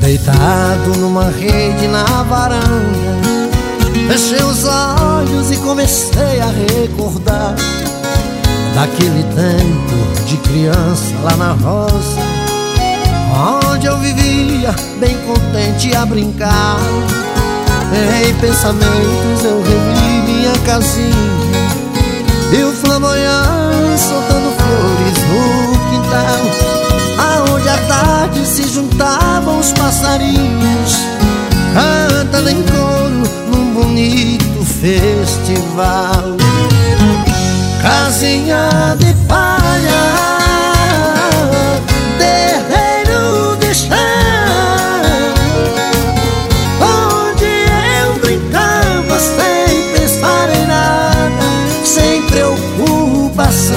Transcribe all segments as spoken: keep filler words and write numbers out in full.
Deitado numa rede na varanda, fechei os olhos e comecei a recordar daquele tempo de criança lá na roça, onde eu vivia bem contente a brincar. Em pensamentos eu revi minha casinha e o flamboyant soltando flores no quintal, aonde à tarde se juntavam os passarinhos, cantando em coro num bonito festival. Casinha de palha, terreiro de chão, onde eu brincava sem pensar em nada, sem preocupação.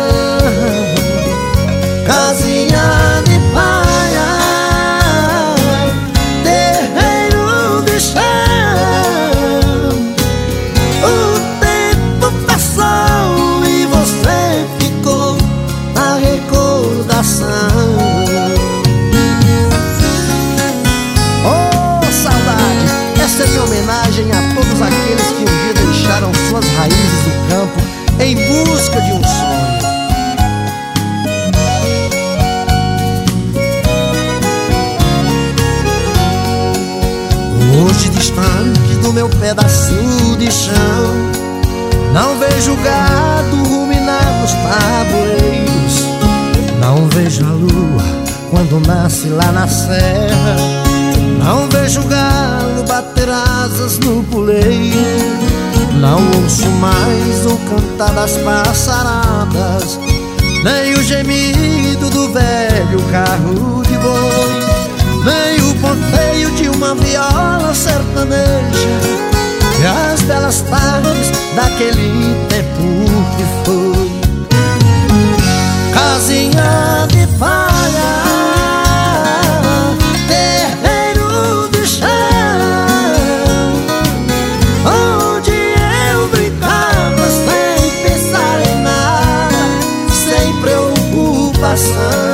Casinha de palha, terreiro de chão, o tempo passou e você ficou na recordação. Oh, saudade! Essa é minha homenagem a todos aqueles que um dia deixaram suas raízes no campo em busca de um sonho. Hoje, distante do meu pedaço de chão, não vejo gado ruminar nos tabuleiros, não vejo a lua quando nasce lá na serra, não vejo o galo bater asas no puleiro, não ouço mais o cantar das passaradas, nem o gemido do velho carro de boi, nem o ponteio de uma viola sertaneja, e as belas tardes daquele tempo que foi. Casinha de palha, terreiro de chão, onde eu brincava sem pensar em nada, sem preocupação.